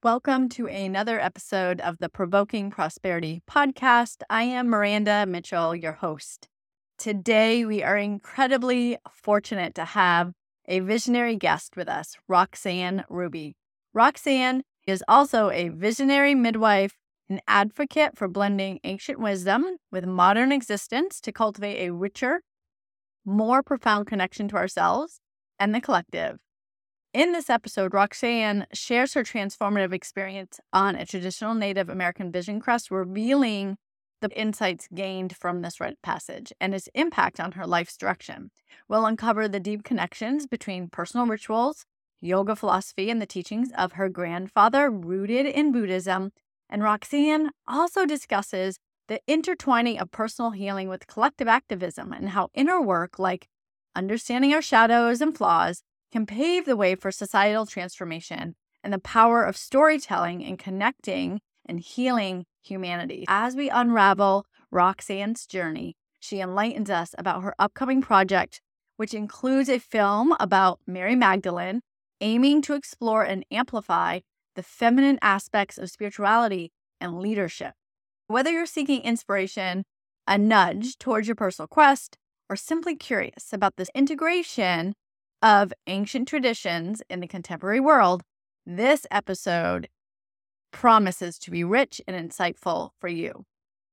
Welcome to another episode of the Provoking Prosperity podcast. I am Miranda Mitchell, your host. Today, we are incredibly fortunate to have a visionary guest with us, Roxanne Ruby. Roxanne is also a visionary midwife, an advocate for blending ancient wisdom with modern existence to cultivate a richer, more profound connection to ourselves and the collective. In this episode, Roxanne shares her transformative experience on a traditional Native American vision crest, revealing the insights gained from this rite passage and its impact on her life's direction. We'll uncover the deep connections between personal rituals, yoga philosophy, and the teachings of her grandfather rooted in Buddhism. And Roxanne also discusses the intertwining of personal healing with collective activism and how inner work, like understanding our shadows and flaws, can pave the way for societal transformation and the power of storytelling in connecting and healing humanity. As we unravel Roxanne's journey, she enlightens us about her upcoming project, which includes a film about Mary Magdalene, aiming to explore and amplify the feminine aspects of spirituality and leadership. Whether you're seeking inspiration, a nudge towards your personal quest, or simply curious about this integration of ancient traditions in the contemporary world, this episode promises to be rich and insightful for you.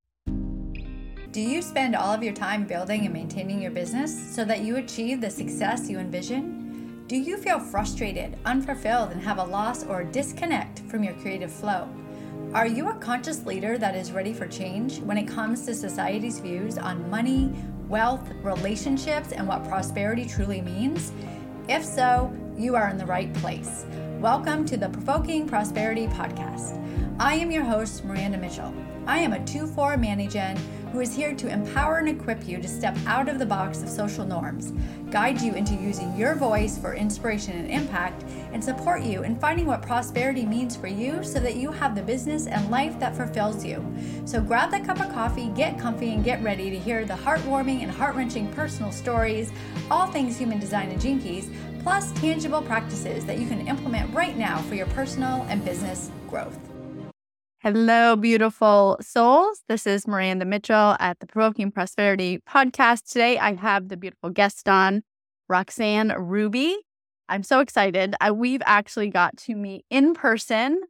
Do you spend all of your time building and maintaining your business so that you achieve the success you envision? Do you feel frustrated, unfulfilled, and have a loss or disconnect from your creative flow? Are you a conscious leader that is ready for change when it comes to society's views on money, wealth, relationships, and what prosperity truly means? If so, you are in the right place. Welcome to the Provoking Prosperity podcast. I am your host, Miranda Mitchell. I am a 2-4 Manigen who is here to empower and equip you to step out of the box of social norms, guide you into using your voice for inspiration and impact, and support you in finding what prosperity means for you so that you have the business and life that fulfills you. So grab that cup of coffee, get comfy, and get ready to hear the heartwarming and heart-wrenching personal stories, all things human design and jinkies, plus tangible practices that you can implement right now for your personal and business growth. Hello, beautiful souls. This is Miranda Mitchell at the Provoking Prosperity podcast. Today, I have the beautiful guest on, Roxanne Ruby. I'm so excited. We've actually got to meet in person.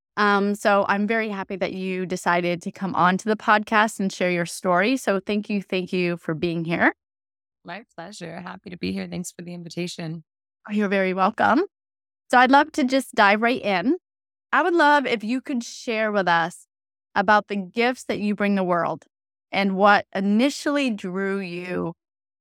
So I'm very happy that you decided to come on to the podcast and share your story. So thank you for being here. My pleasure. Happy to be here. Thanks for the invitation. You're very welcome. So I'd love to just dive right in. I would love if you could share with us about the gifts that you bring the world and what initially drew you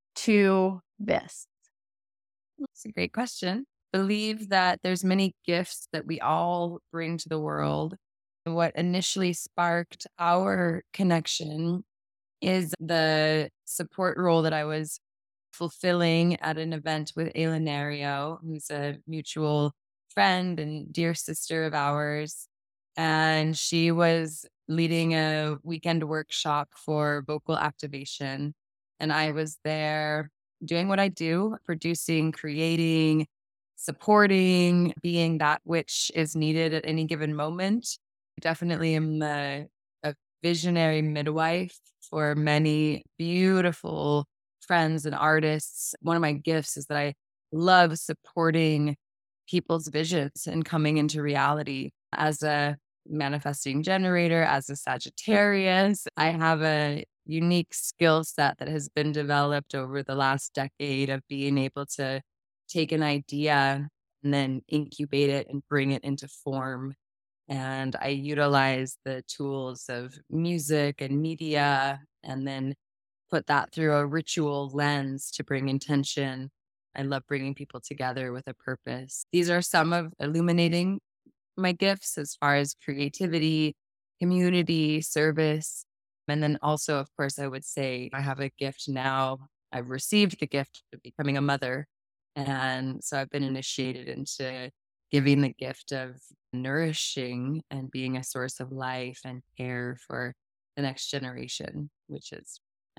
to this. That's a great question. Believe that there's many gifts that we all bring to the world. And what initially sparked our connection is the support role that I was fulfilling at an event with Ayla Nario, who's a mutual friend and dear sister of ours. And she was leading a weekend workshop for vocal activation. And I was there doing what I do, producing, creating, supporting, being that which is needed at any given moment. Definitely am a visionary midwife for many beautiful friends and artists. One of my gifts is that I love supporting people's visions and coming into reality. As a manifesting generator, as a Sagittarius, I have a unique skill set that has been developed over the last decade of being able to take an idea and then incubate it and bring it into form. And I utilize the tools of music and media and then put that through a ritual lens to bring intention. I love bringing people together with a purpose. These are some of illuminating my gifts as far as creativity, community, service. And then also, of course, I would say I have a gift now. I've received the gift of becoming a mother. And so I've been initiated into giving the gift of nourishing and being a source of life and care for the next generation, which is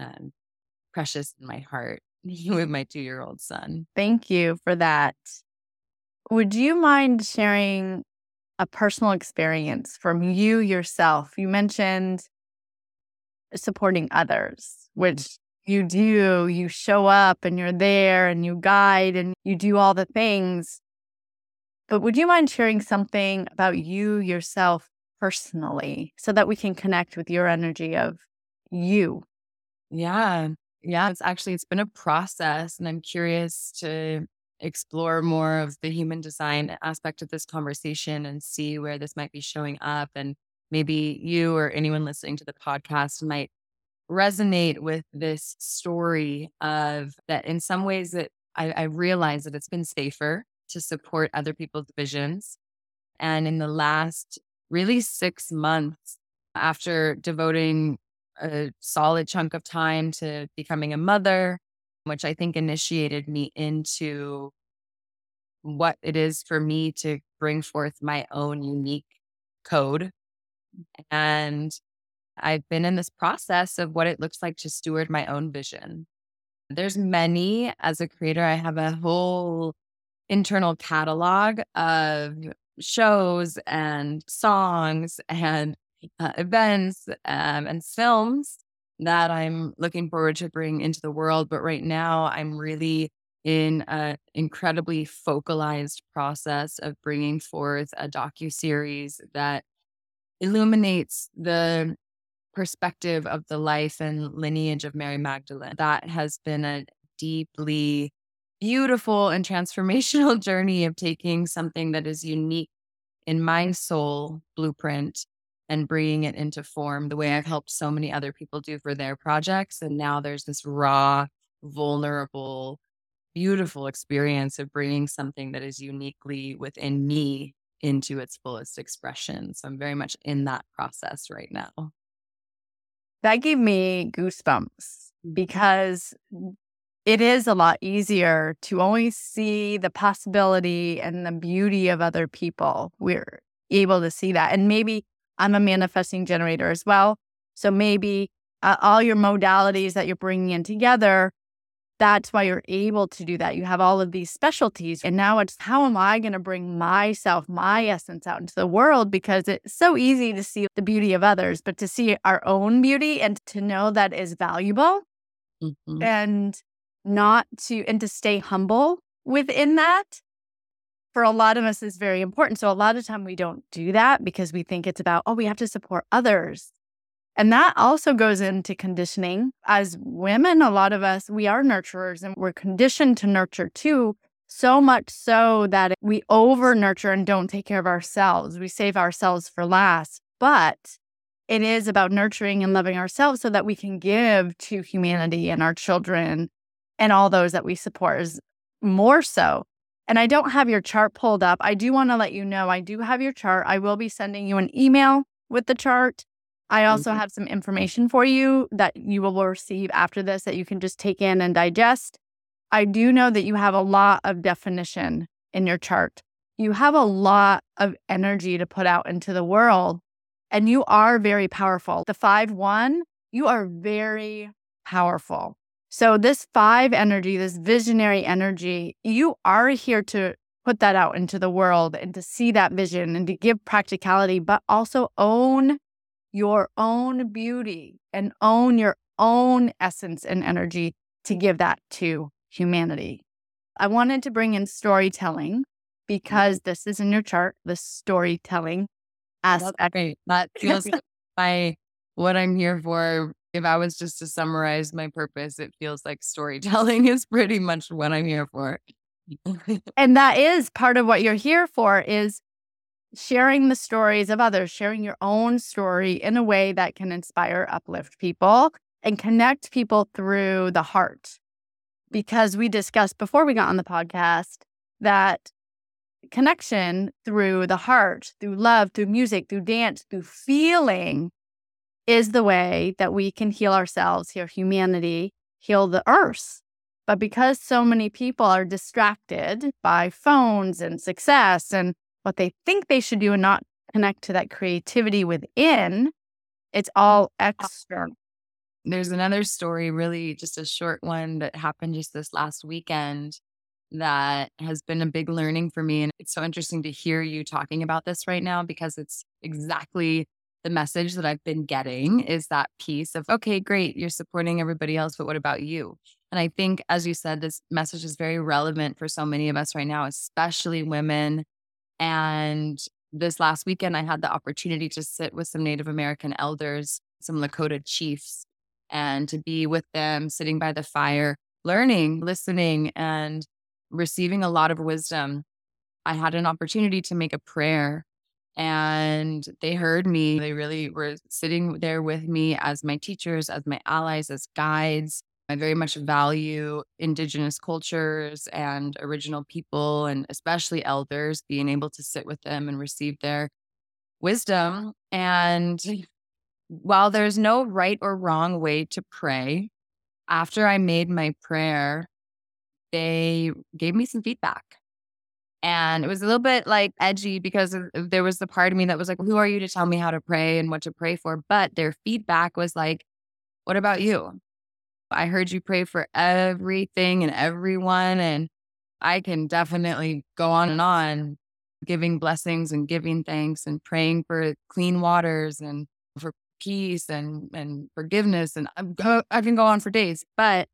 precious in my heart with my 2-year-old son. Thank you for that. Would you mind sharing a personal experience from you yourself. You mentioned supporting others, which you do. You show up and you're there and you guide and you do all the things. But would you mind sharing something about you yourself personally so that we can connect with your energy of you? Yeah. Yeah. It's been a process, and I'm curious to explore more of the human design aspect of this conversation and see where this might be showing up. And maybe you or anyone listening to the podcast might resonate with this story of that in some ways that I realize that it's been safer to support other people's visions. And in the last really 6 months, after devoting a solid chunk of time to becoming a mother, which I think initiated me into what it is for me to bring forth my own unique code. And I've been in this process of what it looks like to steward my own vision. There's many as a creator. I have a whole internal catalog of shows and songs and events and films that I'm looking forward to bring into the world. But right now, I'm really in an incredibly focalized process of bringing forth a docuseries that illuminates the perspective of the life and lineage of Mary Magdalene. That has been a deeply beautiful and transformational journey of taking something that is unique in my soul blueprint and bringing it into form the way I've helped so many other people do for their projects. And now there's this raw, vulnerable, beautiful experience of bringing something that is uniquely within me into its fullest expression. So I'm very much in that process right now. That gave me goosebumps because it is a lot easier to always see the possibility and the beauty of other people. We're able to see that. And maybe I'm a manifesting generator as well. So maybe all your modalities that you're bringing in together, that's why you're able to do that. You have all of these specialties. And now it's how am I going to bring myself, my essence out into the world? Because it's so easy to see the beauty of others, but to see our own beauty and to know that is valuable and to stay humble within that for a lot of us is very important. So a lot of time we don't do that because we think it's about, we have to support others. And that also goes into conditioning. As women, a lot of us, we are nurturers and we're conditioned to nurture too, so much so that we over nurture and don't take care of ourselves. We save ourselves for last. But it is about nurturing and loving ourselves so that we can give to humanity and our children and all those that we support is more so. And I don't have your chart pulled up. I do want to let you know I do have your chart. I will be sending you an email with the chart. I also have some information for you that you will receive after this that you can just take in and digest. I do know that you have a lot of definition in your chart. You have a lot of energy to put out into the world, and you are very powerful. The 5-1, you are very powerful. So this 5 energy, this visionary energy, you are here to put that out into the world and to see that vision and to give practicality, but also own your own beauty and own your own essence and energy to give that to humanity. I wanted to bring in storytelling because this is in your chart, the storytelling aspect. That's great. That feels like what I'm here for. If I was just to summarize my purpose, it feels like storytelling is pretty much what I'm here for. And that is part of what you're here for is sharing the stories of others, sharing your own story in a way that can inspire, uplift people, and connect people through the heart. Because we discussed before we got on the podcast that connection through the heart, through love, through music, through dance, through feeling is the way that we can heal ourselves, heal humanity, heal the earth. But because so many people are distracted by phones and success and what they think they should do and not connect to that creativity within, it's all external. There's another story, really just a short one that happened just this last weekend that has been a big learning for me. And it's so interesting to hear you talking about this right now, because it's exactly the message that I've been getting, is that piece of, okay, great, you're supporting everybody else, but what about you? And I think, as you said, this message is very relevant for so many of us right now, especially women. And this last weekend, I had the opportunity to sit with some Native American elders, some Lakota chiefs, and to be with them sitting by the fire, learning, listening, and receiving a lot of wisdom. I had an opportunity to make a prayer, and they heard me. They really were sitting there with me as my teachers, as my allies, as guides. I very much value Indigenous cultures and original people, and especially elders, being able to sit with them and receive their wisdom. And while there's no right or wrong way to pray, after I made my prayer, they gave me some feedback. And it was a little bit like edgy, because there was the part of me that was like, who are you to tell me how to pray and what to pray for? But their feedback was like, what about you? I heard you pray for everything and everyone. And I can definitely go on, giving blessings and giving thanks and praying for clean waters and for peace and forgiveness. And I can go on for days. But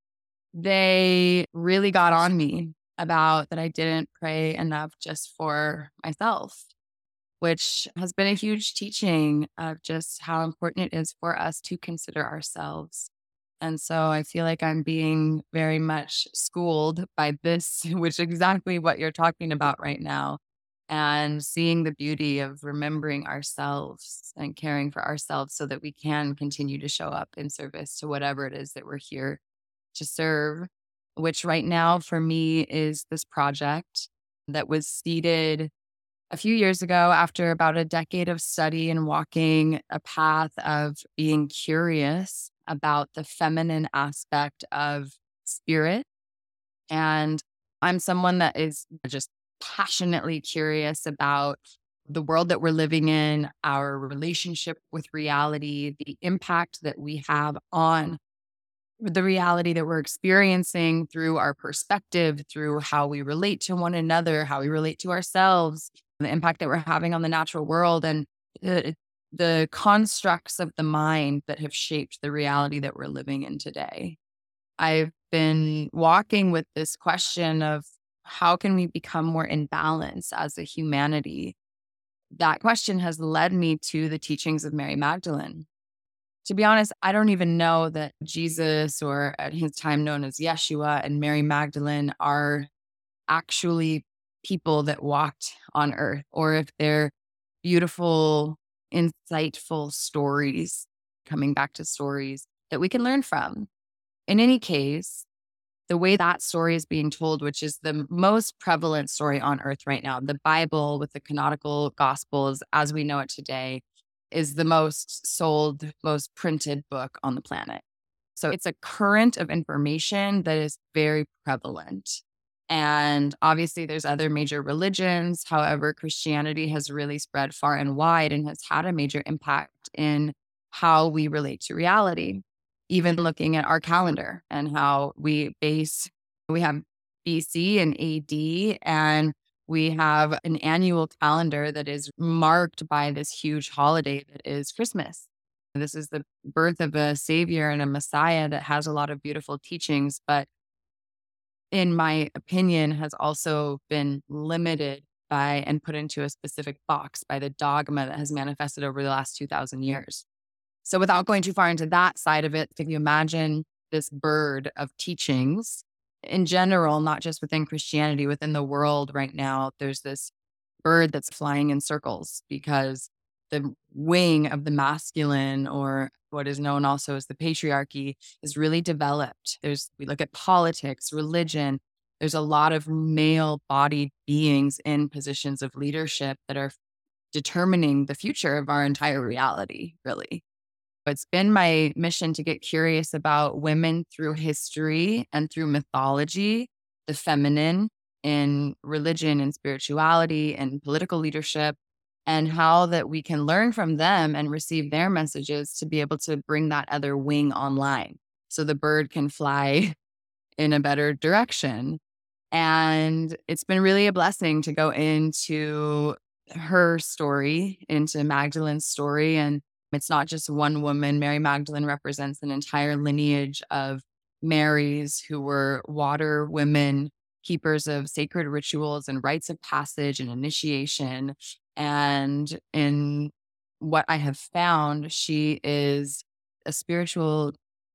they really got on me about that I didn't pray enough just for myself, which has been a huge teaching of just how important it is for us to consider ourselves. And so I feel like I'm being very much schooled by this, which is exactly what you're talking about right now. And seeing the beauty of remembering ourselves and caring for ourselves so that we can continue to show up in service to whatever it is that we're here to serve, which right now for me is this project that was seeded a few years ago after about a decade of study and walking a path of being curious about the feminine aspect of spirit. And I'm someone that is just passionately curious about the world that we're living in, our relationship with reality, the impact that we have on the reality that we're experiencing through our perspective, through how we relate to one another, how we relate to ourselves, the impact that we're having on the natural world, and the constructs of the mind that have shaped the reality that we're living in today. I've been walking with this question of how can we become more in balance as a humanity? That question has led me to the teachings of Mary Magdalene. To be honest, I don't even know that Jesus, or at his time known as Yeshua, and Mary Magdalene are actually people that walked on earth, or if they're beautiful, insightful stories, coming back to stories that we can learn from. In any case, the way that story is being told, which is the most prevalent story on earth right now, the Bible with the canonical gospels as we know it today, is the most sold, most printed book on the planet. So it's a current of information that is very prevalent. And obviously, there's other major religions. However, Christianity has really spread far and wide and has had a major impact in how we relate to reality. Even looking at our calendar and how we have BC and AD, and we have an annual calendar that is marked by this huge holiday that is Christmas. This is the birth of a savior and a Messiah that has a lot of beautiful teachings, but in my opinion, has also been limited by and put into a specific box by the dogma that has manifested over the last 2,000 years. So without going too far into that side of it, if you imagine this bird of teachings in general, not just within Christianity, within the world right now, there's this bird that's flying in circles because the wing of the masculine, or what is known also as the patriarchy, is really developed. We look at politics, religion. There's a lot of male bodied beings in positions of leadership that are determining the future of our entire reality, really. It's been my mission to get curious about women through history and through mythology, the feminine in religion and spirituality and political leadership, and how that we can learn from them and receive their messages to be able to bring that other wing online so the bird can fly in a better direction. And it's been really a blessing to go into her story, into Magdalene's story. And it's not just one woman. Mary Magdalene represents an entire lineage of Marys who were water women, keepers of sacred rituals and rites of passage and initiation. And in what I have found, she is a spiritual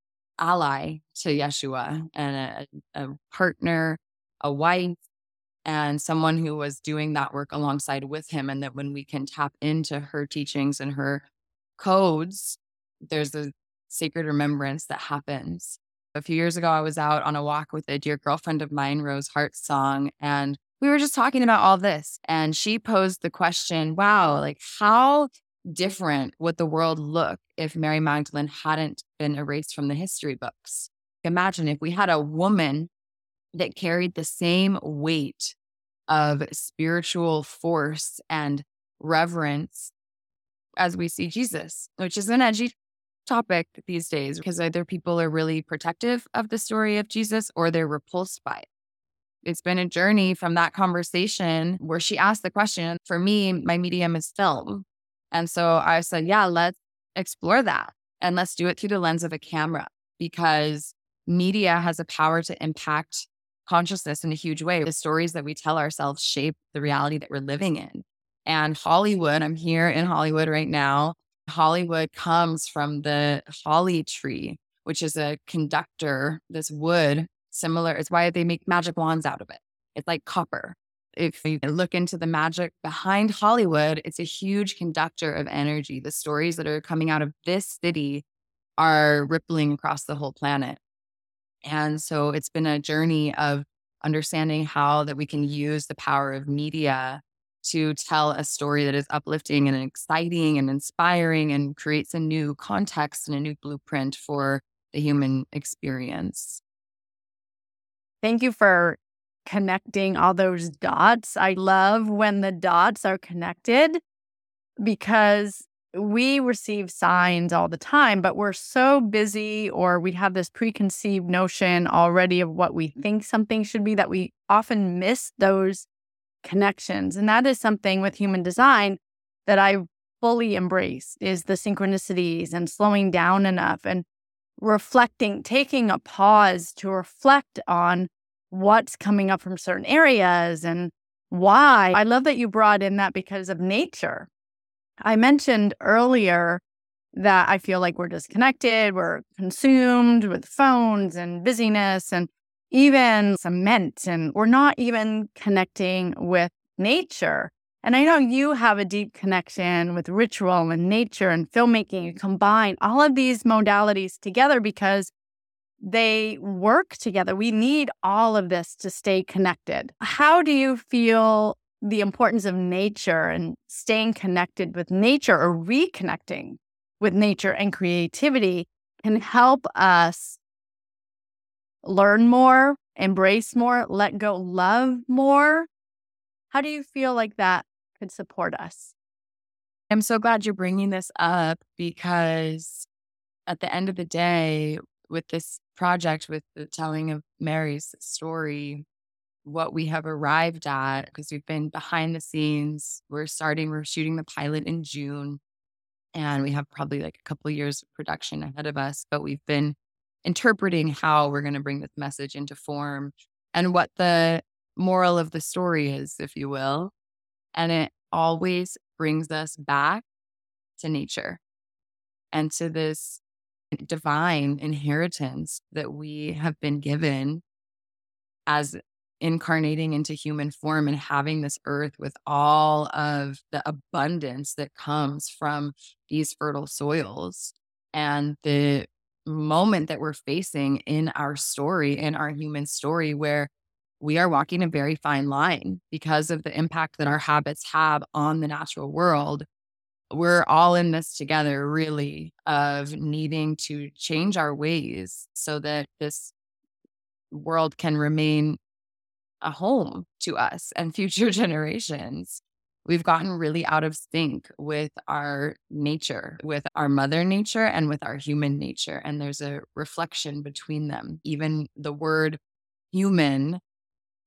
ally to Yeshua and a partner, a wife, and someone who was doing that work alongside with him. And that when we can tap into her teachings and her codes, there's a sacred remembrance that happens. A few years ago, I was out on a walk with a dear girlfriend of mine, Rose Hartsong, and we were just talking about all this. And she posed the question, wow, like how different would the world look if Mary Magdalene hadn't been erased from the history books? Imagine if we had a woman that carried the same weight of spiritual force and reverence as we see Jesus, which is an edgy topic these days because either people are really protective of the story of Jesus or they're repulsed by it. It's been a journey from that conversation where she asked the question. For me, my medium is film. And so I said, yeah, let's explore that. And let's do it through the lens of a camera because media has a power to impact consciousness in a huge way. The stories that we tell ourselves shape the reality that we're living in. And Hollywood, I'm here in Hollywood right now. Hollywood comes from the holly tree, which is a conductor, this wood similar. It's why they make magic wands out of it. It's like copper. If you look into the magic behind Hollywood, it's a huge conductor of energy. The stories that are coming out of this city are rippling across the whole planet. And so it's been a journey of understanding how that we can use the power of media to tell a story that is uplifting and exciting and inspiring and creates a new context and a new blueprint for the human experience. Thank you for connecting all those dots. I love when the dots are connected because we receive signs all the time, but we're so busy or we have this preconceived notion already of what we think something should be that we often miss those connections. And that is something with human design that I fully embrace is the synchronicities and slowing down enough and reflecting, taking a pause to reflect on what's coming up from certain areas and why. I love that you brought in that because of nature. I mentioned earlier that I feel like we're disconnected, we're consumed with phones and busyness and even cement, and we're not even connecting with nature. And I know you have a deep connection with ritual and nature and filmmaking. You combine all of these modalities together because they work together. We need all of this to stay connected. How do you feel the importance of nature and staying connected with nature or reconnecting with nature and creativity can help us learn more, embrace more, let go, love more? How do you feel like that could support us? I'm so glad you're bringing this up because at the end of the day, with this project, with the telling of Mary's story, what we have arrived at, because we've been behind the scenes, we're shooting the pilot in June, and we have probably like a couple of years of production ahead of us, but we've been interpreting how we're going to bring this message into form and what the moral of the story is, if you will. And it always brings us back to nature and to this divine inheritance that we have been given as incarnating into human form and having this earth with all of the abundance that comes from these fertile soils. And the moment that we're facing in our story, in our human story, where we are walking a very fine line because of the impact that our habits have on the natural world. We're all in this together, really, of needing to change our ways so that this world can remain a home to us and future generations. We've gotten really out of sync with our nature, with our mother nature and with our human nature. And there's a reflection between them. Even the word human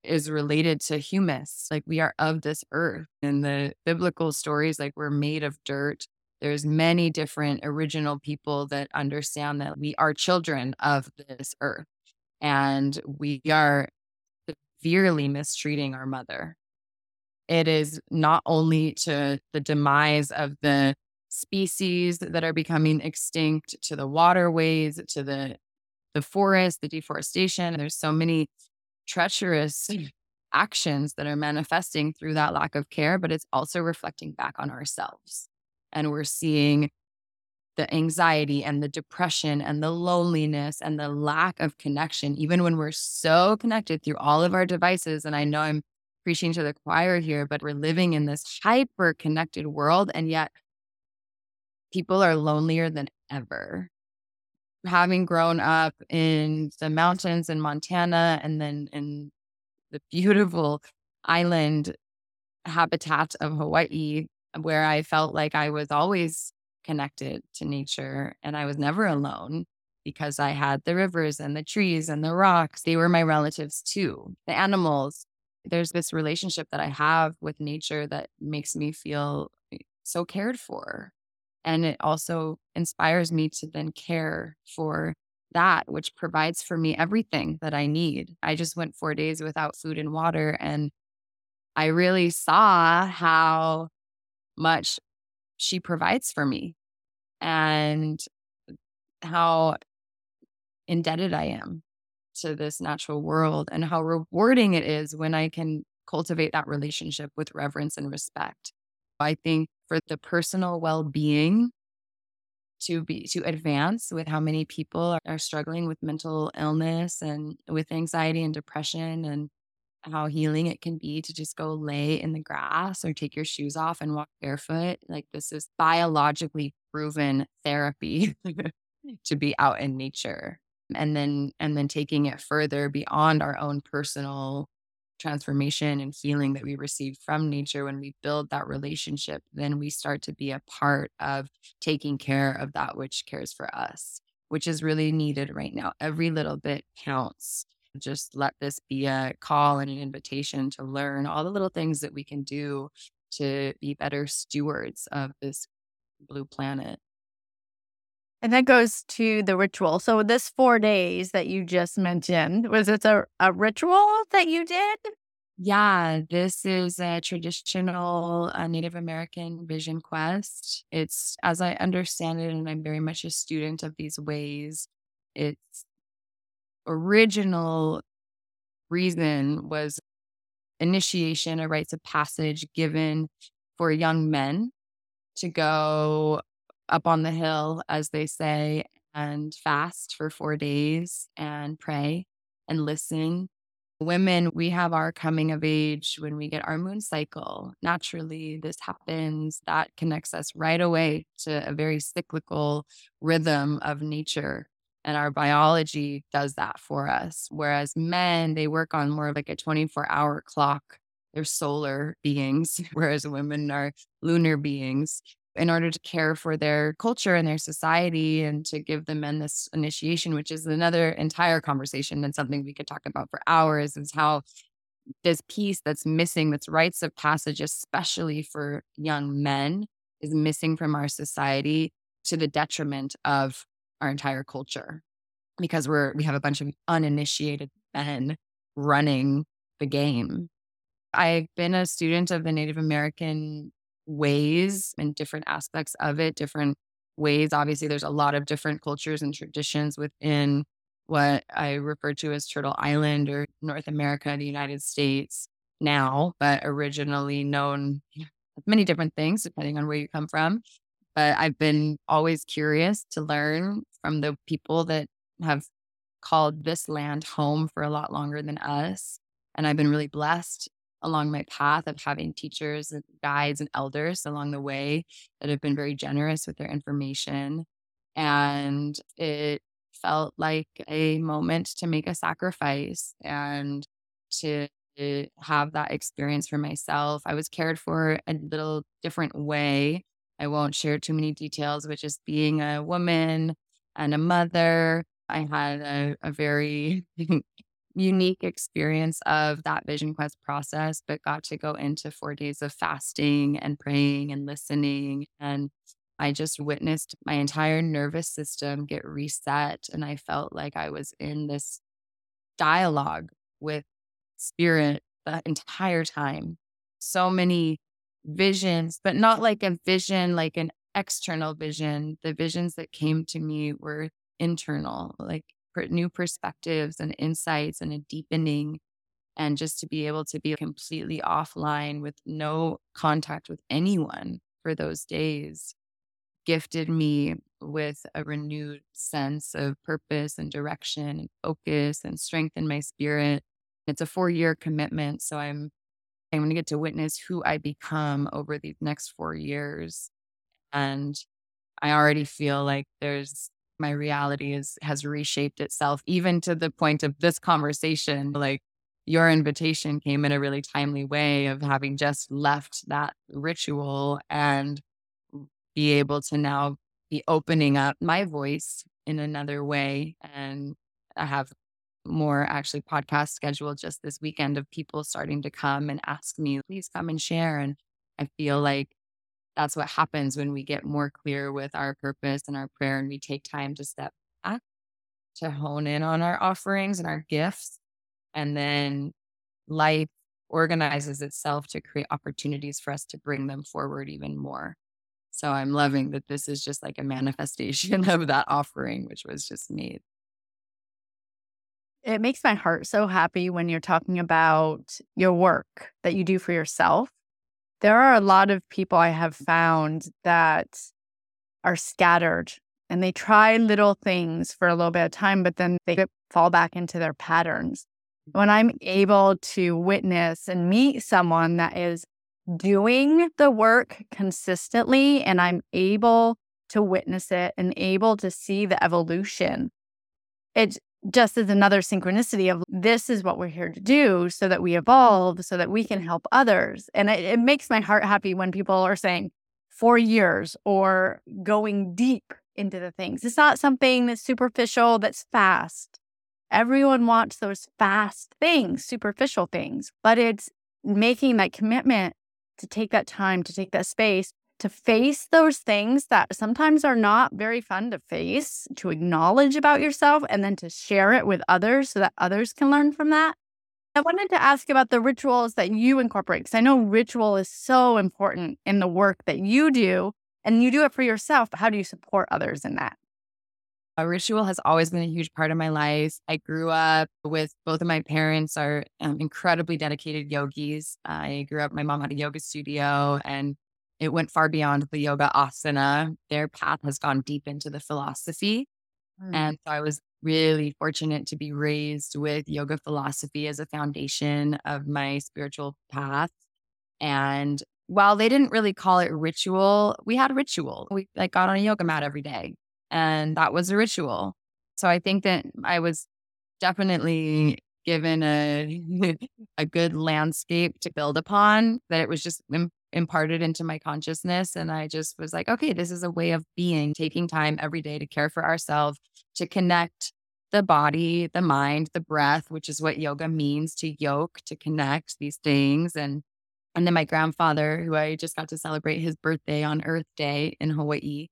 is related to humus. Like we are of this earth. In the biblical stories, like we're made of dirt. There's many different original people that understand that we are children of this earth and we are severely mistreating our mother. It is not only to the demise of the species that are becoming extinct, to the waterways, to the forest, the deforestation. There's so many treacherous actions that are manifesting through that lack of care, but it's also reflecting back on ourselves. And we're seeing the anxiety and the depression and the loneliness and the lack of connection, even when we're so connected through all of our devices. And I know I'm preaching to the choir here, but we're living in this hyper connected world. And yet people are lonelier than ever. Having grown up in the mountains in Montana and then in the beautiful island habitat of Hawaii, where I felt like I was always connected to nature and I was never alone because I had the rivers and the trees and the rocks. They were my relatives too, the animals. There's this relationship that I have with nature that makes me feel so cared for. And it also inspires me to then care for that, which provides for me everything that I need. I just went 4 days without food and water, and I really saw how much she provides for me and how indebted I am to this natural world and how rewarding it is when I can cultivate that relationship with reverence and respect. I think for the personal well-being to advance with how many people are struggling with mental illness and with anxiety and depression, and how healing it can be to just go lay in the grass or take your shoes off and walk barefoot. Like this is biologically proven therapy to be out in nature. And then taking it further beyond our own personal transformation and healing that we receive from nature. When we build that relationship, then we start to be a part of taking care of that which cares for us, which is really needed right now. Every little bit counts. Just let this be a call and an invitation to learn all the little things that we can do to be better stewards of this blue planet. And that goes to the ritual. So this 4 days that you just mentioned, was it a ritual that you did? Yeah, this is a traditional Native American vision quest. It's, as I understand it, and I'm very much a student of these ways, its original reason was initiation, a rites of passage given for young men to go up on the hill, as they say, and fast for 4 days and pray and listen. Women, we have our coming of age when we get our moon cycle. Naturally, this happens. That connects us right away to a very cyclical rhythm of nature. And our biology does that for us. Whereas men, they work on more of like a 24-hour clock. They're solar beings, whereas women are lunar beings. In order to care for their culture and their society and to give the men this initiation, which is another entire conversation and something we could talk about for hours, is how this piece that's missing, that's rites of passage, especially for young men, is missing from our society to the detriment of our entire culture because we have a bunch of uninitiated men running the game. I've been a student of the Native American ways and different aspects of it, different ways. Obviously, there's a lot of different cultures and traditions within what I refer to as Turtle Island or North America, the United States now, but originally known as many different things depending on where you come from. But I've been always curious to learn from the people that have called this land home for a lot longer than us. And I've been really blessed along my path of having teachers and guides and elders along the way that have been very generous with their information. And it felt like a moment to make a sacrifice and to have that experience for myself. I was cared for a little different way. I won't share too many details, but just being a woman and a mother, I had a very unique experience of that Vision Quest process, but got to go into 4 days of fasting and praying and listening. And I just witnessed my entire nervous system get reset. And I felt like I was in this dialogue with spirit the entire time. So many visions, but not like a vision, like an external vision. The visions that came to me were internal, like new perspectives and insights and a deepening. And just to be able to be completely offline with no contact with anyone for those days gifted me with a renewed sense of purpose and direction and focus and strength in my spirit. It's a 4-year commitment. So I'm going to get to witness who I become over these next 4 years. And I already feel like my reality has reshaped itself, even to the point of this conversation. Like your invitation came in a really timely way of having just left that ritual and be able to now be opening up my voice in another way. And I have more actually podcasts scheduled just this weekend of people starting to come and ask me, please come and share. And I feel like that's what happens when we get more clear with our purpose and our prayer and we take time to step back to hone in on our offerings and our gifts. And then life organizes itself to create opportunities for us to bring them forward even more. So I'm loving that this is just like a manifestation of that offering, which was just made. It makes my heart so happy when you're talking about your work that you do for yourself. There are a lot of people I have found that are scattered and they try little things for a little bit of time, but then they fall back into their patterns. When I'm able to witness and meet someone that is doing the work consistently and I'm able to witness it and able to see the evolution, it just is another synchronicity of this is what we're here to do so that we evolve, so that we can help others. And it makes my heart happy when people are saying 4 years or going deep into the things. It's not something that's superficial, that's fast. Everyone wants those fast things, superficial things, but it's making that commitment to take that time, to take that space, to face those things that sometimes are not very fun to face, to acknowledge about yourself, and then to share it with others so that others can learn from that. I wanted to ask about the rituals that you incorporate, because I know ritual is so important in the work that you do, and you do it for yourself. But how do you support others in that? A ritual has always been a huge part of my life. I grew up with both of my parents are incredibly dedicated yogis. I grew up, my mom had a yoga studio and it went far beyond the yoga asana. Their path has gone deep into the philosophy. Mm. And so I was really fortunate to be raised with yoga philosophy as a foundation of my spiritual path. And while they didn't really call it ritual, we had a ritual. We like got on a yoga mat every day, and that was a ritual. So I think that I was definitely given a a good landscape to build upon, that it was just imparted into my consciousness. And I just was like, okay, this is a way of being, taking time every day to care for ourselves, to connect the body, the mind, the breath, which is what yoga means, to yoke, to connect these things. And then my grandfather, who I just got to celebrate his birthday on Earth Day in Hawaii,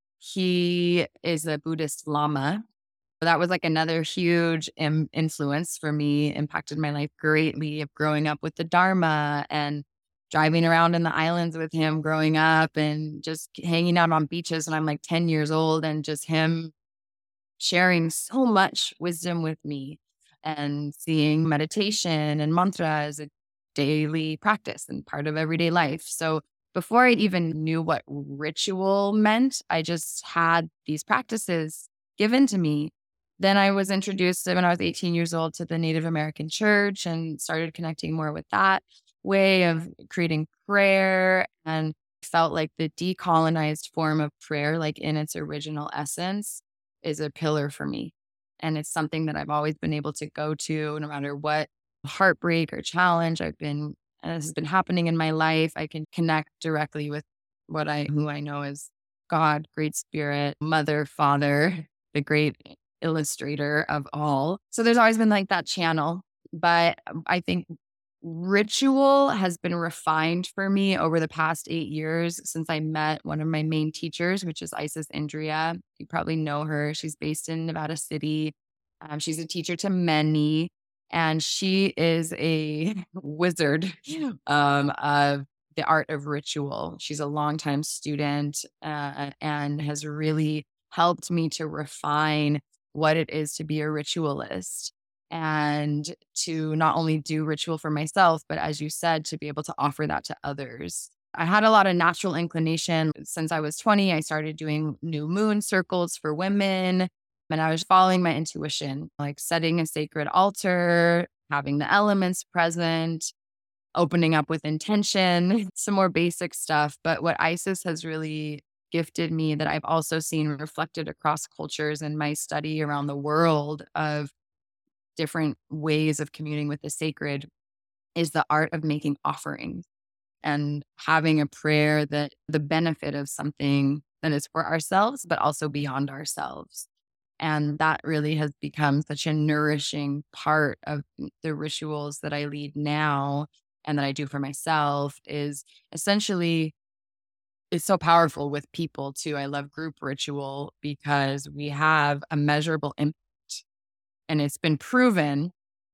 he is a Buddhist Lama. That was like another huge influence for me, impacted my life greatly of growing up with the Dharma and driving around in the islands with him growing up and just hanging out on beaches when I'm like 10 years old and just him sharing so much wisdom with me and seeing meditation and mantra as a daily practice and part of everyday life. So before I even knew what ritual meant, I just had these practices given to me. Then I was introduced when I was 18 years old to the Native American church and started connecting more with that way of creating prayer, and felt like the decolonized form of prayer, like in its original essence, is a pillar for me. And it's something that I've always been able to go to no matter what heartbreak or challenge has been happening in my life. I can connect directly with who I know is God, Great Spirit, Mother, Father, the great illustrator of all. So there's always been like that channel. But I think ritual has been refined for me over the past 8 years since I met one of my main teachers, which is Isis Indria. You probably know her. She's based in Nevada City. She's a teacher to many, and she is a wizard of the art of ritual. She's a longtime student and has really helped me to refine what it is to be a ritualist and to not only do ritual for myself, but as you said, to be able to offer that to others. I had a lot of natural inclination. Since I was 20, I started doing new moon circles for women. And I was following my intuition, like setting a sacred altar, having the elements present, opening up with intention, some more basic stuff. But what Isis has really gifted me that I've also seen reflected across cultures in my study around the world of different ways of communing with the sacred is the art of making offerings and having a prayer that the benefit of something that is for ourselves, but also beyond ourselves. And that really has become such a nourishing part of the rituals that I lead now and that I do for myself is essentially it's so powerful with people too. I love group ritual because we have a measurable impact. And it's been proven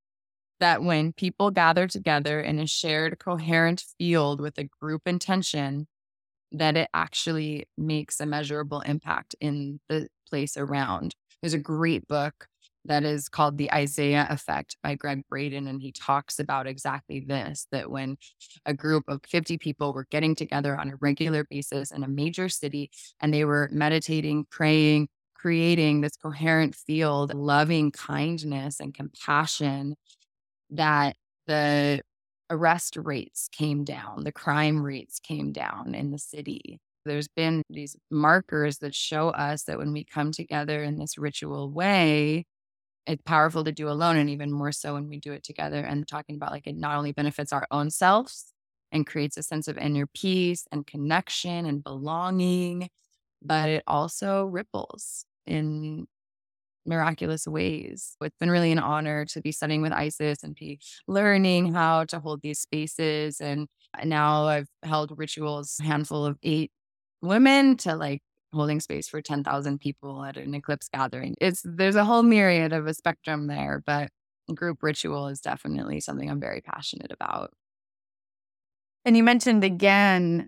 that when people gather together in a shared coherent field with a group intention, that it actually makes a measurable impact in the place around. There's a great book that is called The Isaiah Effect by Greg Braden, and he talks about exactly this, that when a group of 50 people were getting together on a regular basis in a major city and they were meditating, praying, creating this coherent field, loving kindness and compassion, that the arrest rates came down, the crime rates came down in the city. There's been these markers that show us that when we come together in this ritual way, it's powerful to do alone, and even more so when we do it together. And talking about like it not only benefits our own selves and creates a sense of inner peace and connection and belonging, but it also ripples in miraculous ways. It's been really an honor to be studying with Isis and be learning how to hold these spaces. And now I've held rituals, a handful of 8 women to like holding space for 10,000 people at an eclipse gathering. There's a whole myriad of a spectrum there, but group ritual is definitely something I'm very passionate about. And you mentioned again,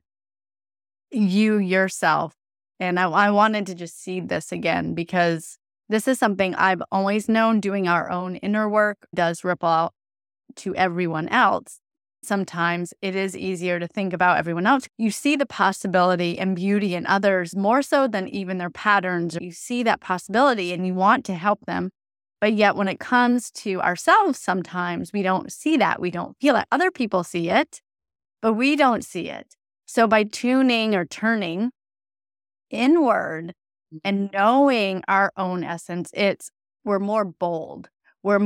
you yourself. And I wanted to just see this again because this is something I've always known. Doing our own inner work does ripple out to everyone else. Sometimes it is easier to think about everyone else. You see the possibility and beauty in others more so than even their patterns. You see that possibility and you want to help them. But yet when it comes to ourselves, sometimes we don't see that. We don't feel it. Other people see it, but we don't see it. So by tuning or turning inward and knowing our own essence, we're more bold. We're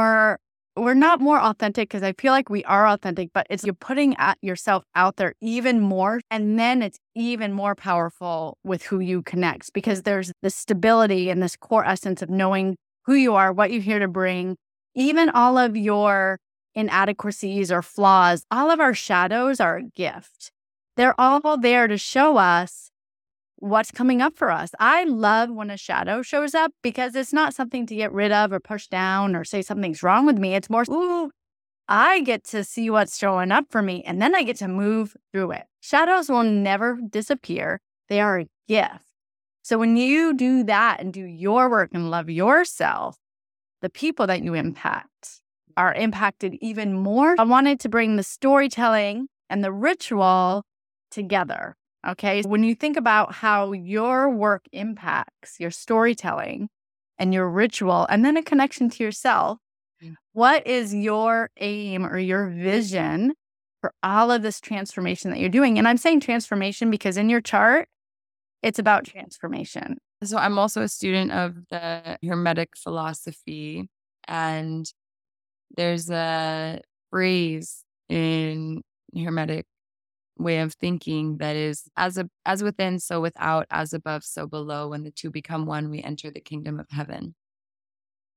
not more authentic because I feel like we are authentic, but it's you're putting yourself out there even more. And then it's even more powerful with who you connect because there's this stability and this core essence of knowing who you are, what you're here to bring, even all of your inadequacies or flaws, all of our shadows are a gift. They're all there to show us what's coming up for us. I love when a shadow shows up because it's not something to get rid of or push down or say something's wrong with me. It's more, ooh, I get to see what's showing up for me and then I get to move through it. Shadows will never disappear. They are a gift. So when you do that and do your work and love yourself, the people that you impact are impacted even more. I wanted to bring the storytelling and the ritual together. Okay. When you think about how your work impacts your storytelling and your ritual, and then a connection to yourself, what is your aim or your vision for all of this transformation that you're doing? And I'm saying transformation because in your chart, it's about transformation. So I'm also a student of the Hermetic philosophy, and there's a phrase in Hermetic way of thinking that is as within, so without, as above, so below. When the two become one, we enter the kingdom of heaven.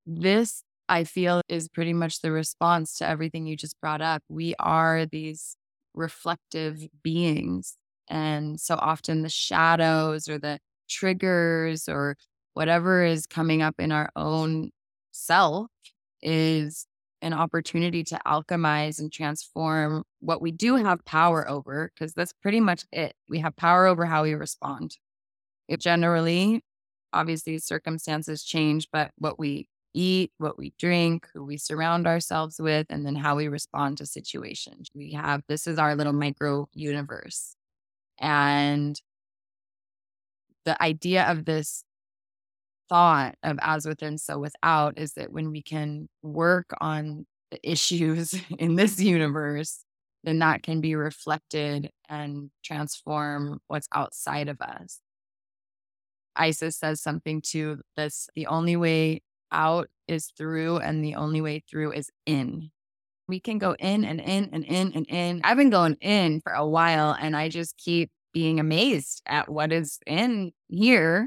this, I feel, is pretty much the response to everything you just brought up. We are these reflective beings. And so often the shadows or the triggers or whatever is coming up in our own self is an opportunity to alchemize and transform what we do have power over, because that's pretty much it. We have power over how we respond. It generally, obviously, circumstances change, but what we eat, what we drink, who we surround ourselves with, and then how we respond to situations. This is our little micro universe. And the idea of this thought of as within, so without is that when we can work on the issues in this universe, then that can be reflected and transform what's outside of us. Isis says something to this: the only way out is through, and the only way through is in. We can go in and in and in and in. I've been going in for a while, and I just keep being amazed at what is in here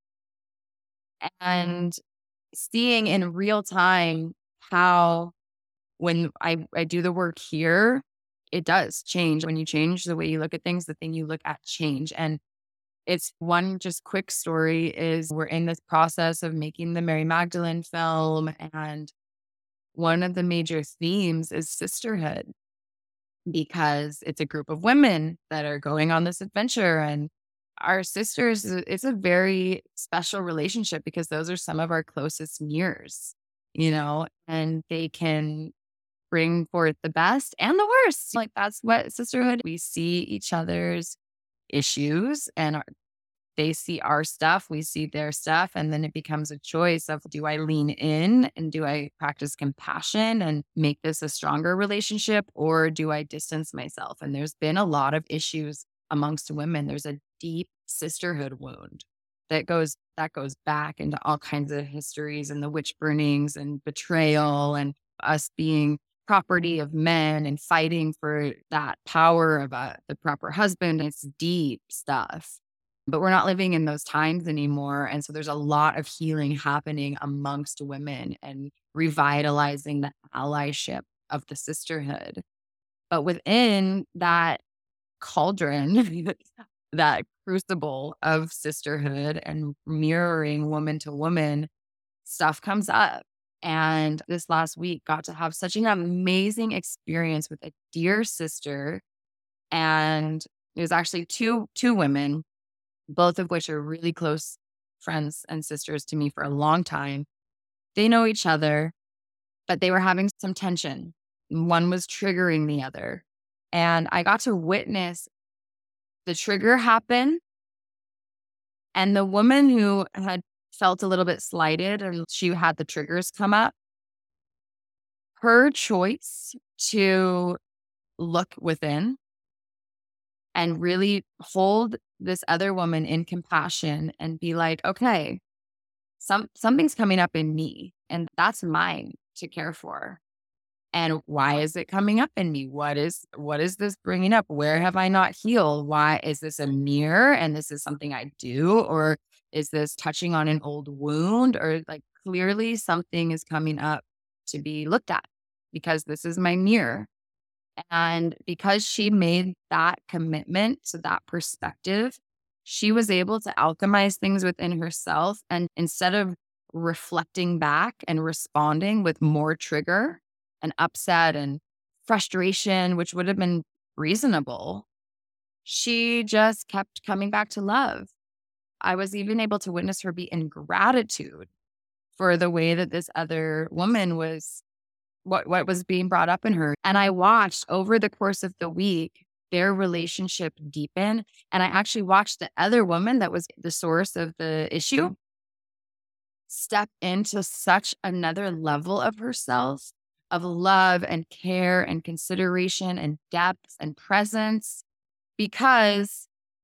and seeing in real time how when I do the work here, it does change. When you change the way you look at things, the thing you look at change. And it's one just quick story is we're in this process of making the Mary Magdalene film. And one of the major themes is sisterhood, because it's a group of women that are going on this adventure. And our sisters, it's a very special relationship because those are some of our closest mirrors, and they can bring forth the best and the worst. Like, that's what sisterhood, we see each other's issues and they see our stuff, we see their stuff. And then it becomes a choice of, do I lean in and do I practice compassion and make this a stronger relationship, or do I distance myself? And there's been a lot of issues amongst women. There's a deep sisterhood wound that goes back into all kinds of histories and the witch burnings and betrayal and us being property of men and fighting for that power of the proper husband. It's deep stuff. But we're not living in those times anymore. And so there's a lot of healing happening amongst women and revitalizing the allyship of the sisterhood. But within that cauldron, that crucible of sisterhood and mirroring woman to woman, stuff comes up. And this last week got to have such an amazing experience with a dear sister. And it was actually two women, both of which are really close friends and sisters to me for a long time. They know each other, but they were having some tension. One was triggering the other. And I got to witness the trigger happen. And the woman who had felt a little bit slighted and she had the triggers come up, her choice to look within and really hold this other woman in compassion and be like, okay, something's coming up in me and that's mine to care for. And why is it coming up in me? What is this bringing up? Where have I not healed? Why is this a mirror and this is something I do? Or is this touching on an old wound? Or like clearly something is coming up to be looked at because this is my mirror. And because she made that commitment to that perspective, she was able to alchemize things within herself. And instead of reflecting back and responding with more trigger and upset and frustration, which would have been reasonable, she just kept coming back to love. I was even able to witness her be in gratitude for the way that this other woman was, what was being brought up in her. And I watched over the course of the week their relationship deepen. And I actually watched the other woman that was the source of the issue step into such another level of herself, of love and care and consideration and depth and presence, because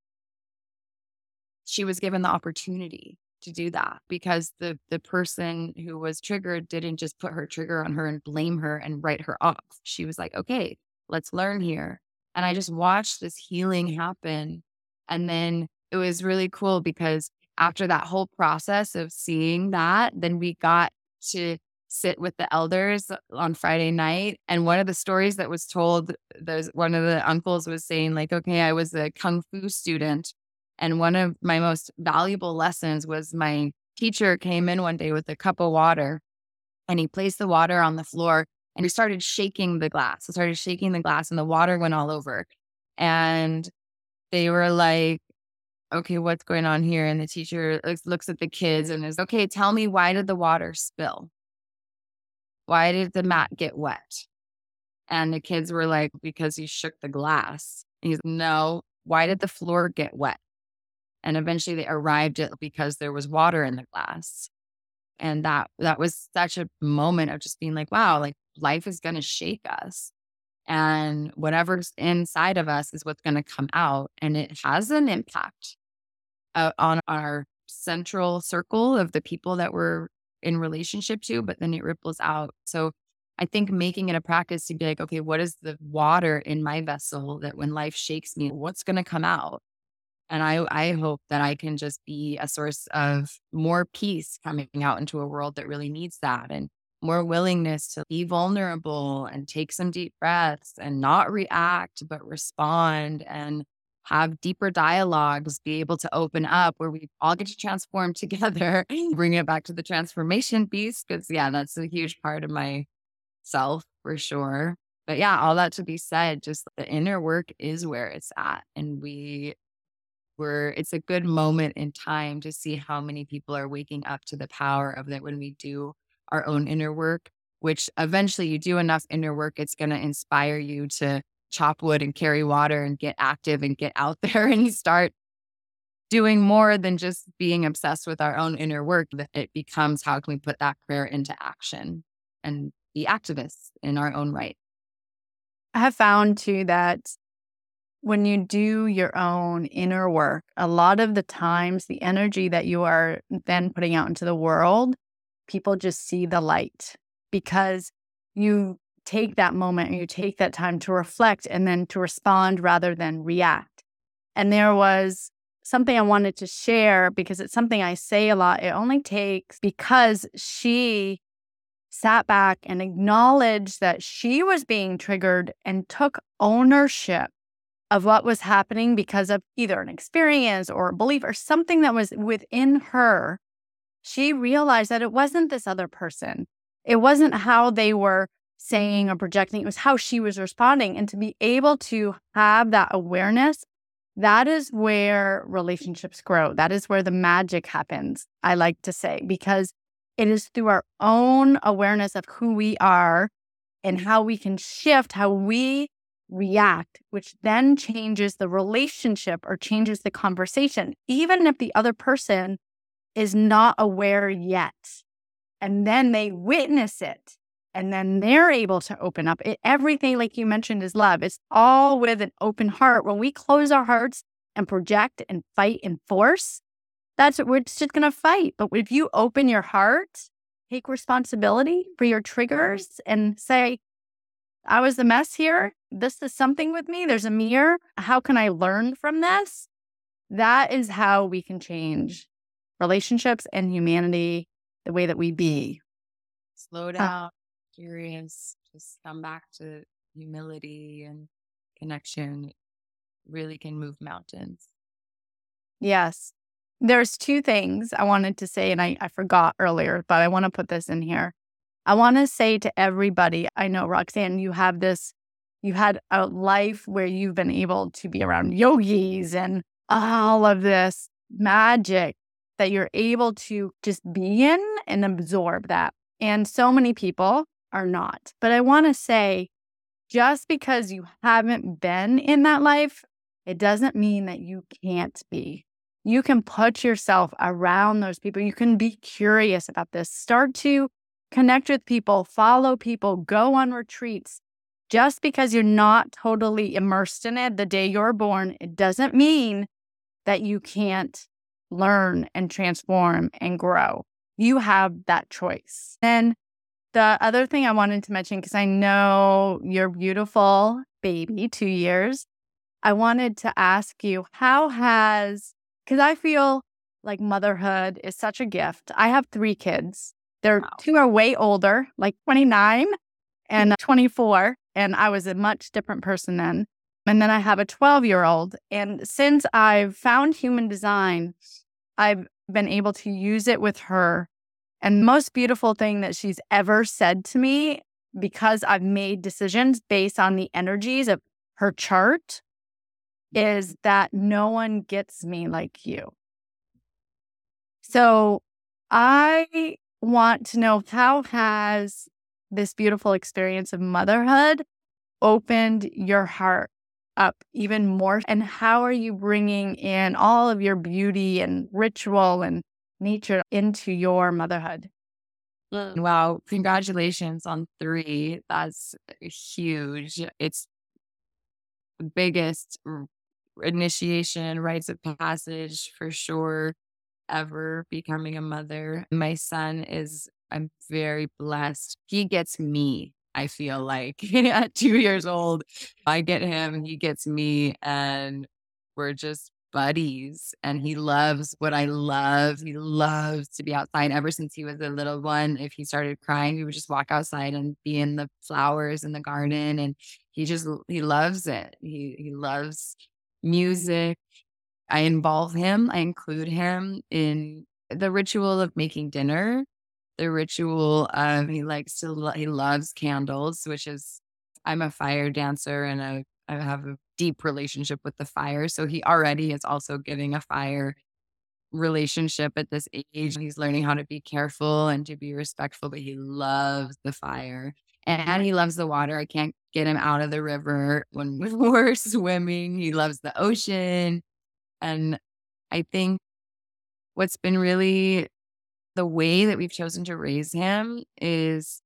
she was given the opportunity to do that, because the person who was triggered didn't just put her trigger on her and blame her and write her off. She was like, okay, let's learn here. And I just watched this healing happen. And then it was really cool because after that whole process of seeing that, then we got to sit with the elders on Friday night. And one of the stories that was told, one of the uncles was saying, like, okay, I was a Kung Fu student. And one of my most valuable lessons was my teacher came in one day with a cup of water and he placed the water on the floor and he started shaking the glass. He started shaking the glass and the water went all over. And they were like, okay, what's going on here? And the teacher looks at the kids and is, okay, tell me, why did the water spill? Why did the mat get wet? And the kids were like, because you shook the glass. And he's, no, why did the floor get wet? And eventually they arrived at because there was water in the glass. And that was such a moment of just being like, wow, like life is going to shake us. And whatever's inside of us is what's going to come out. And it has an impact on our central circle of the people that we're in relationship to, but then it ripples out. So I think making it a practice to be like, okay, what is the water in my vessel that when life shakes me, what's going to come out? And I hope that I can just be a source of more peace coming out into a world that really needs that, and more willingness to be vulnerable and take some deep breaths and not react, but respond and have deeper dialogues, be able to open up where we all get to transform together, bring it back to the transformation piece. Cause yeah, that's a huge part of myself for sure. But yeah, all that to be said, just the inner work is where it's at. And it's a good moment in time to see how many people are waking up to the power of that when we do our own inner work, which eventually you do enough inner work, it's going to inspire you to chop wood and carry water and get active and get out there and start doing more than just being obsessed with our own inner work. That it becomes, how can we put that prayer into action and be activists in our own right? I have found too that when you do your own inner work, a lot of the times the energy that you are then putting out into the world, people just see the light because you take that moment and you take that time to reflect and then to respond rather than react. And there was something I wanted to share because it's something I say a lot. It only takes because she sat back and acknowledged that she was being triggered and took ownership of what was happening because of either an experience or a belief or something that was within her. She realized that it wasn't this other person. It wasn't how they were saying or projecting. It was how she was responding. And to be able to have that awareness, that is where relationships grow. That is where the magic happens, I like to say, because it is through our own awareness of who we are and how we can shift how we react, which then changes the relationship or changes the conversation, even if the other person is not aware yet. And then they witness it, and then they're able to open up. Everything, like you mentioned, is love. It's all with an open heart. When we close our hearts and project and fight and force, we're just going to fight. But if you open your heart, take responsibility for your triggers and say, I was the mess here. This is something with me. There's a mirror. How can I learn from this? That is how we can change relationships and humanity, the way that we be. Slow down, curious, just come back to humility and connection. Really can move mountains. Yes. There's two things I wanted to say, and I forgot earlier, but I want to put this in here. I want to say to everybody, I know, Roxanne, you had a life where you've been able to be around yogis and all of this magic that you're able to just be in and absorb that. And so many people are not. But I want to say, just because you haven't been in that life, it doesn't mean that you can't be. You can put yourself around those people. You can be curious about this. Start to connect with people, follow people, go on retreats. Just because you're not totally immersed in it the day you're born, it doesn't mean that you can't learn and transform and grow. You have that choice. And the other thing I wanted to mention, because I know your beautiful baby, 2 years, I wanted to ask you, because I feel like motherhood is such a gift. I have 3 kids. Their Wow. two are way older, like 29 and 24. And I was a much different person then. And then I have a 12-year-old. And since I've found human design, I've been able to use it with her. And the most beautiful thing that she's ever said to me, because I've made decisions based on the energies of her chart, is that no one gets me like you. So I want to know, how has this beautiful experience of motherhood opened your heart up even more? And how are you bringing in all of your beauty and ritual and nature into your motherhood? Wow. Congratulations on 3. That's huge. It's the biggest initiation, rites of passage for sure, ever becoming a mother. My son I'm very blessed. He gets me, I feel like. At 2 years old, I get him, he gets me, and we're just buddies. And he loves what I love. He loves to be outside. Ever since he was a little one, if he started crying, we would just walk outside and be in the flowers in the garden. And he loves it. He loves music. I involve him, I include him in the ritual of making dinner, the ritual of he loves candles, which is I'm a fire dancer and I have a deep relationship with the fire. So he already is also getting a fire relationship at this age. He's learning how to be careful and to be respectful, but he loves the fire. And he loves the water. I can't get him out of the river when we're swimming. He loves the ocean. And I think what's been really the way that we've chosen to raise him is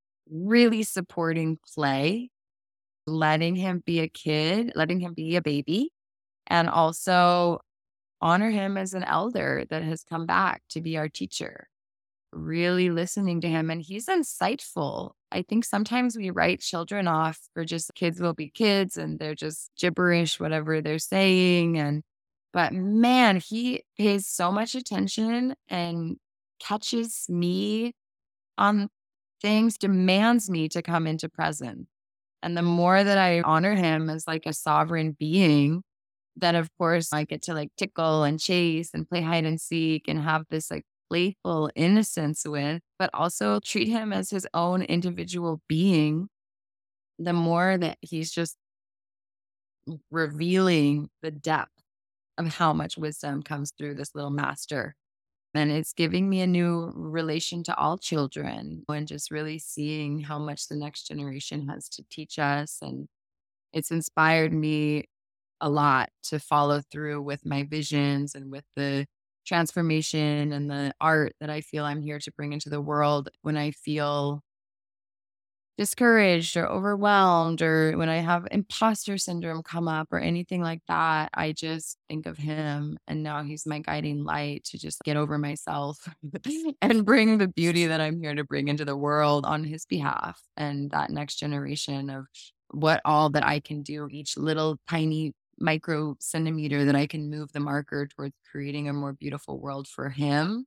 really supporting play, letting him be a kid, letting him be a baby, and also honor him as an elder that has come back to be our teacher, really listening to him. And he's insightful. I think sometimes we write children off for just kids will be kids and they're just gibberish, whatever they're saying. But man, he pays so much attention and catches me on things, demands me to come into presence. And the more that I honor him as like a sovereign being, then of course I get to like tickle and chase and play hide and seek and have this like playful innocence with, but also treat him as his own individual being. The more that he's just revealing the depth of how much wisdom comes through this little master. And it's giving me a new relation to all children and just really seeing how much the next generation has to teach us. And it's inspired me a lot to follow through with my visions and with the transformation and the art that I feel I'm here to bring into the world when I feel discouraged or overwhelmed or when I have imposter syndrome come up or anything like that. I just think of him and now he's my guiding light to just get over myself and bring the beauty that I'm here to bring into the world on his behalf and that next generation of what all that I can do, each little tiny micro centimeter that I can move the marker towards creating a more beautiful world for him.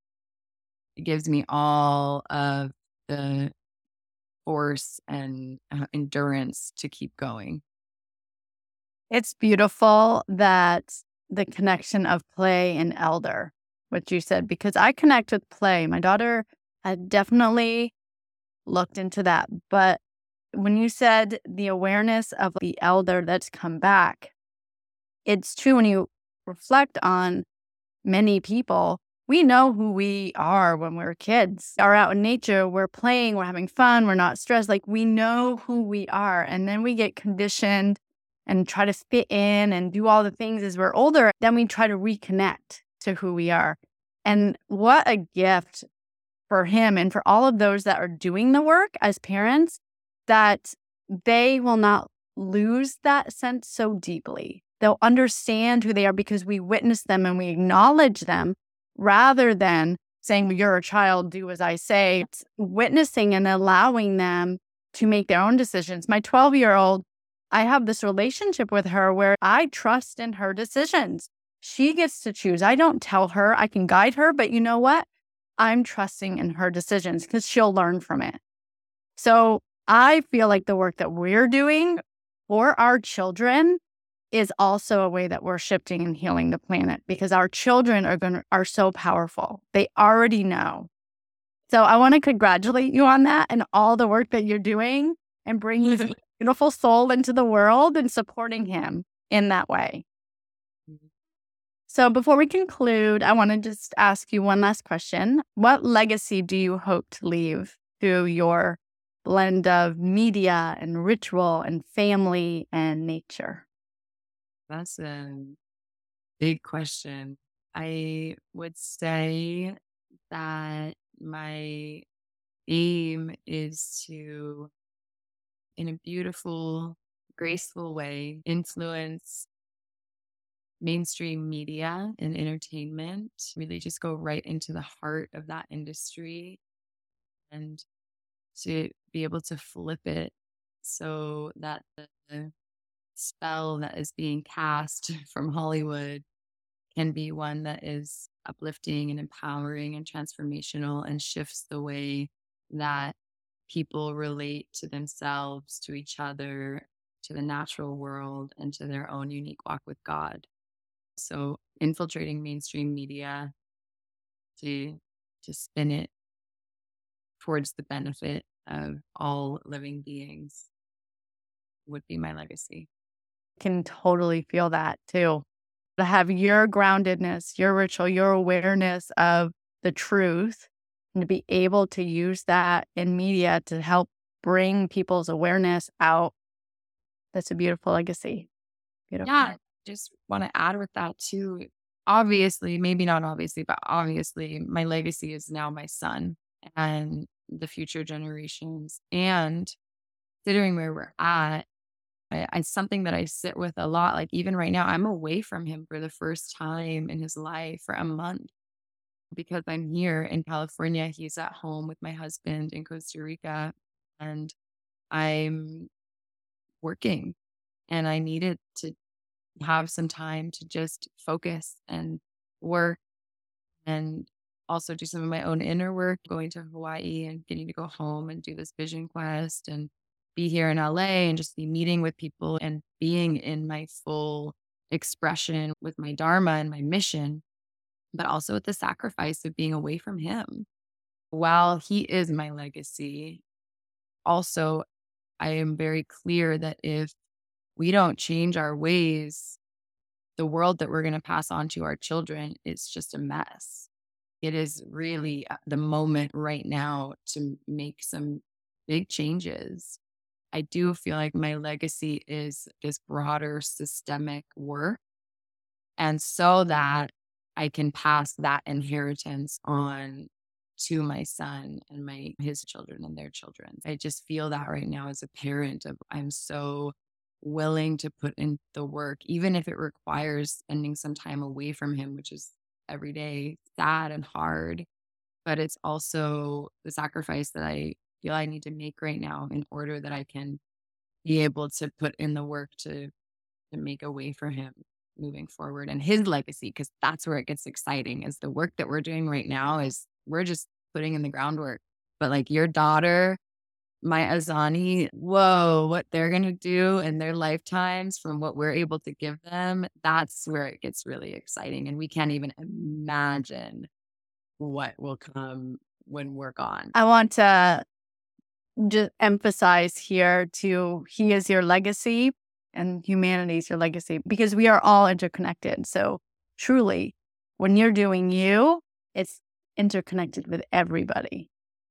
It gives me all of the force and endurance to keep going. It's beautiful that the connection of play and elder, what you said, because I connect with play. My daughter had definitely looked into that. But when you said the awareness of the elder that's come back, it's true when you reflect on many people. We know who we are when we're kids. We're out in nature, we're playing, we're having fun, we're not stressed. Like we know who we are. And then we get conditioned and try to fit in and do all the things as we're older. Then we try to reconnect to who we are. And what a gift for him and for all of those that are doing the work as parents, that they will not lose that sense so deeply. They'll understand who they are because we witness them and we acknowledge them rather than saying, well, you're a child, do as I say. It's witnessing and allowing them to make their own decisions. My 12-year-old, I have this relationship with her where I trust in her decisions. She gets to choose. I don't tell her, I can guide her, but you know what? I'm trusting in her decisions because she'll learn from it. So I feel like the work that we're doing for our children is also a way that we're shifting and healing the planet, because our children are so powerful. They already know. So I want to congratulate you on that and all the work that you're doing and bringing his beautiful soul into the world and supporting him in that way. So before we conclude, I want to just ask you one last question. What legacy do you hope to leave through your blend of media and ritual and family and nature? That's a big question. I would say that my aim is to, in a beautiful, graceful way, influence mainstream media and entertainment, really just go right into the heart of that industry and to be able to flip it so that the spell that is being cast from Hollywood can be one that is uplifting and empowering and transformational and shifts the way that people relate to themselves, to each other, to the natural world, and to their own unique walk with God. So infiltrating mainstream media to spin it towards the benefit of all living beings would be my legacy. Can totally feel that too. To have your groundedness, your ritual, your awareness of the truth, and to be able to use that in media to help bring people's awareness out. That's a beautiful legacy. Beautiful. Yeah, just want to add with that too. Obviously, maybe not obviously, but obviously, my legacy is now my son and the future generations. And considering where we're at, it's something that I sit with a lot. Like even right now, I'm away from him for the first time in his life for a month because I'm here in California. He's at home with my husband in Costa Rica, and I'm working. And I needed to have some time to just focus and work and also do some of my own inner work, going to Hawaii and getting to go home and do this vision quest and be here in LA and just be meeting with people and being in my full expression with my dharma and my mission, but also with the sacrifice of being away from him. While he is my legacy, also, I am very clear that if we don't change our ways, the world that we're going to pass on to our children is just a mess. It is really the moment right now to make some big changes. I do feel like my legacy is just broader systemic work. And so that I can pass that inheritance on to my son and his children and their children. I just feel that right now as a parent of I'm so willing to put in the work, even if it requires spending some time away from him, which is every day sad and hard. But it's also the sacrifice that I feel I need to make right now in order that I can be able to put in the work to make a way for him moving forward and his legacy, because that's where it gets exciting is the work that we're doing right now is we're just putting in the groundwork. But like your daughter, my Azani, whoa, what they're going to do in their lifetimes from what we're able to give them, that's where it gets really exciting. And we can't even imagine what will come when we're gone. I want to just emphasize here too, he is your legacy and humanity is your legacy because we are all interconnected. So truly, when you're doing you, it's interconnected with everybody.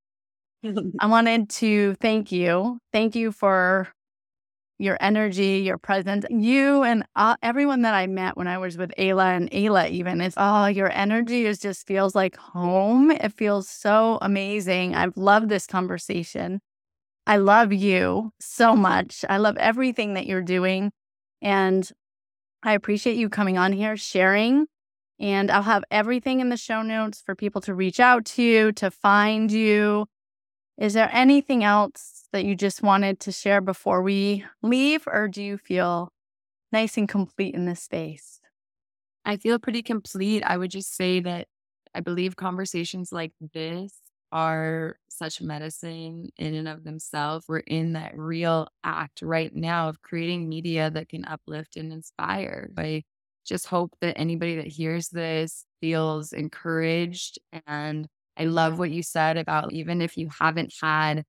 I wanted to thank you. Thank you for your energy, your presence. You and everyone that I met when I was with Ayla and Ayla even is, your energy just feels like home. It feels so amazing. I've loved this conversation. I love you so much. I love everything that you're doing. And I appreciate you coming on here, sharing. And I'll have everything in the show notes for people to reach out to you, to find you. Is there anything else that you just wanted to share before we leave, or do you feel nice and complete in this space? I feel pretty complete. I would just say that I believe conversations like this are such medicine in and of themselves. We're in that real act right now of creating media that can uplift and inspire. I just hope that anybody that hears this feels encouraged. And I love what you said about even if you haven't had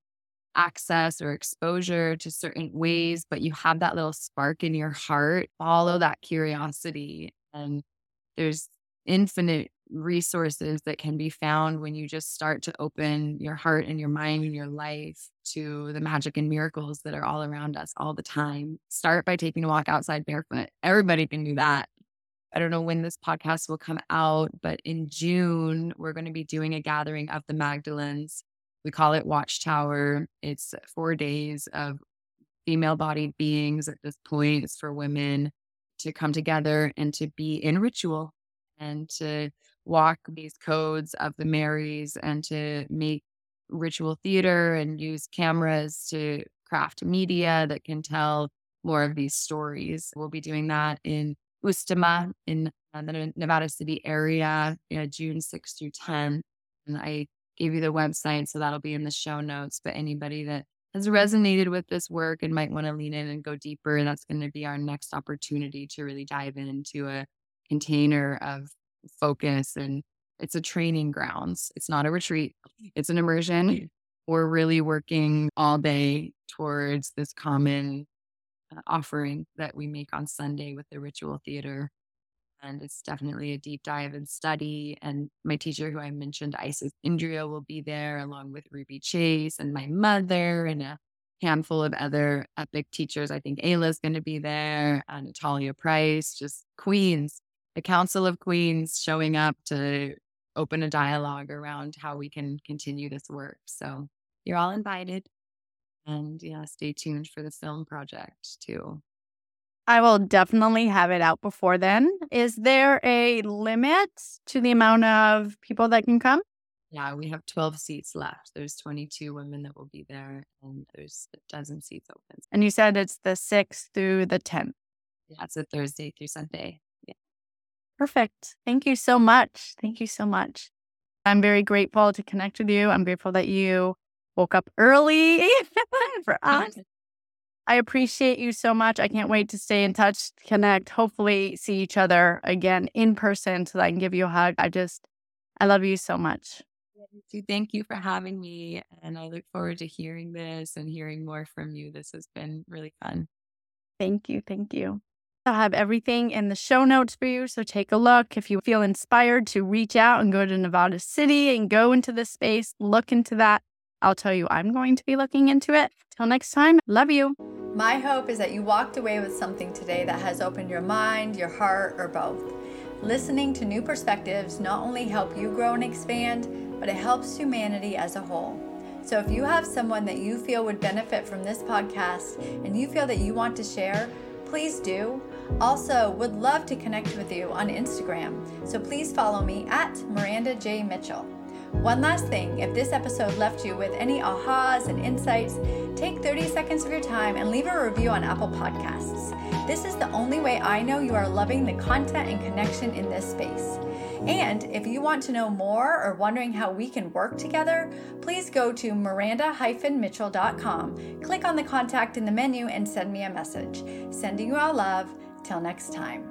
access or exposure to certain ways, but you have that little spark in your heart, follow that curiosity. And there's infinite resources that can be found when you just start to open your heart and your mind and your life to the magic and miracles that are all around us all the time. Start by taking a walk outside barefoot. Everybody can do that. I don't know when this podcast will come out, but in June, we're going to be doing a gathering of the Magdalens. We call it Watchtower. It's 4 days of female bodied beings at this point. It's for women to come together and to be in ritual and to walk these codes of the Marys and to make ritual theater and use cameras to craft media that can tell more of these stories. We'll be doing that in Ustima in the Nevada City area, June 6th through 10th. And I gave you the website, so that'll be in the show notes. But anybody that has resonated with this work and might want to lean in and go deeper, and that's going to be our next opportunity to really dive into a container of focus. And it's a training grounds. It's not a retreat. It's an immersion. We're really working all day towards this common offering that we make on Sunday with the ritual theater. And it's definitely a deep dive and study. And my teacher, who I mentioned, Isis Indria, will be there along with Ruby Chase and my mother and a handful of other epic teachers. I think Ayla's going to be there, and Natalia Price, just queens, the Council of Queens showing up to open a dialogue around how we can continue this work. So you're all invited. And yeah, stay tuned for the film project too. I will definitely have it out before then. Is there a limit to the amount of people that can come? Yeah, we have 12 seats left. There's 22 women that will be there, and there's a dozen seats open. And you said it's the 6th through the 10th. Yeah, it's a Thursday through Sunday. Yeah. Perfect. Thank you so much. Thank you so much. I'm very grateful to connect with you. I'm grateful that you woke up early for us. I appreciate you so much. I can't wait to stay in touch, connect, hopefully see each other again in person so that I can give you a hug. I love you so much. Thank you for having me. And I look forward to hearing this and hearing more from you. This has been really fun. Thank you. Thank you. I'll have everything in the show notes for you. So take a look. If you feel inspired to reach out and go to Nevada City and go into this space, look into that. I'll tell you, I'm going to be looking into it. Till next time, love you. My hope is that you walked away with something today that has opened your mind, your heart, or both. Listening to new perspectives not only help you grow and expand, but it helps humanity as a whole. So if you have someone that you feel would benefit from this podcast and you feel that you want to share, please do. Also, would love to connect with you on Instagram. So please follow me at Miranda J. Mitchell. One last thing, if this episode left you with any ahas and insights, take 30 seconds of your time and leave a review on Apple Podcasts. This is the only way I know you are loving the content and connection in this space. And if you want to know more or wondering how we can work together, please go to miranda-mitchell.com, click on the contact in the menu and send me a message. Sending you all love. Till next time.